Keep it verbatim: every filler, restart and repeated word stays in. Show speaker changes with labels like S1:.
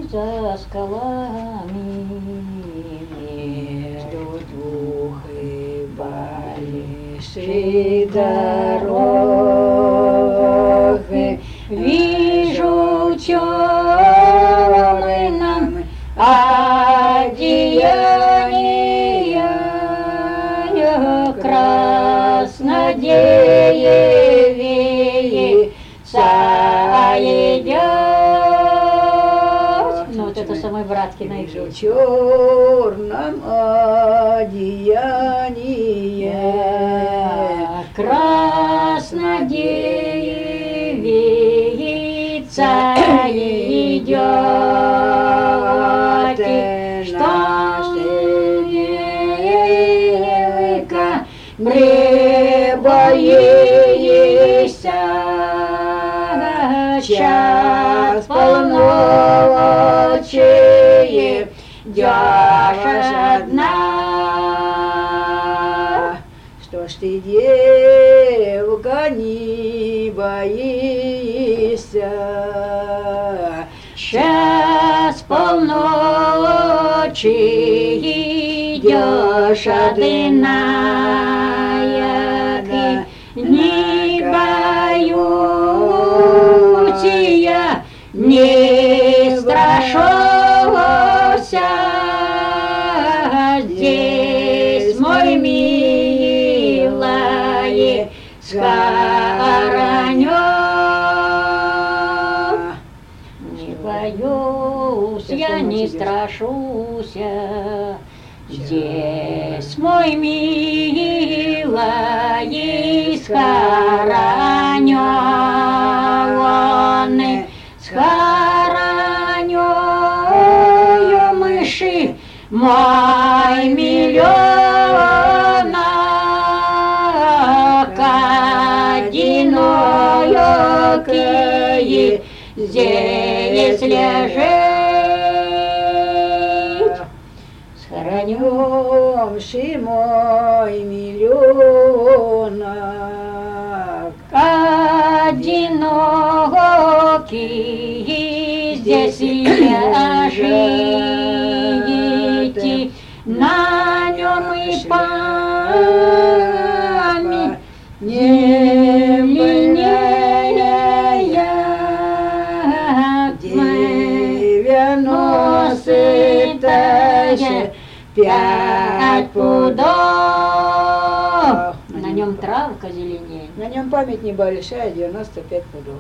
S1: за скалами между двух и больших дорог вижу темным одеяния краснодеевые соедят. Ну вот это самый братский найду.
S2: В черном одеянии
S1: краснодеевые соедят. Что девка мне боишься, час полночи идешь одна.
S2: Что ж ты, девка, не боишься?
S1: Час полночи идешь одна, не боюсь я, не страшуся, здесь мой милый схоронен. Не боюсь я, не страшуся, здесь мой милый схоронен. Схороню мыши мой миллионок одинокий здесь лежит.
S2: Схоронемши мой миллионок
S1: одинокий здесь лежите, на нем и память не меняя девяносто пять пудов. На нем травка зеленеет.
S2: На нем память небольшая, девяносто пять пудов.